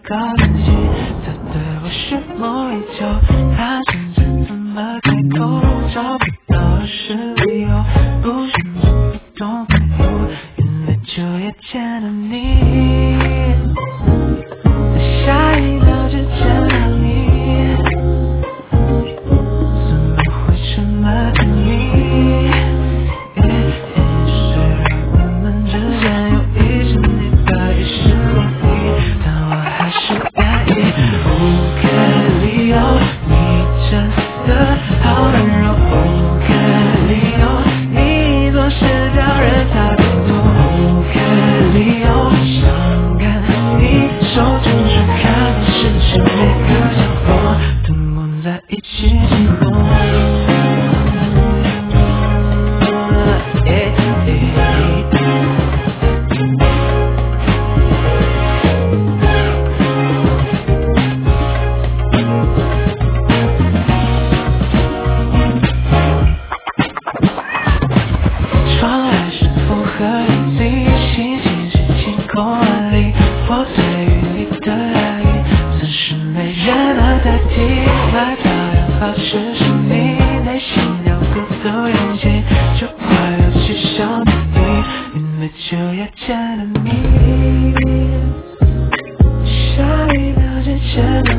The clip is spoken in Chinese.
高跟鞋，他对我拭目以求，他甚至怎么开口找不到是理由，不是我不懂朋友，原来就也见了你，在下一秒就见到你，怎么会这么亲密？虽然我们之间有一些你的一些我的，但我还是愿意。无可理由，你真的好温柔，无可理由，你总是叫人太多，无可理由，想跟你手牵手看世界每个角落，等我们在一起寂寞。窗外是风和雨，星星是晴空万里，我对于你的爱意暂时没人能代替，外表要保持神秘，内心要孤独勇气，就快要去想你，因为就要见了你，下一秒就见了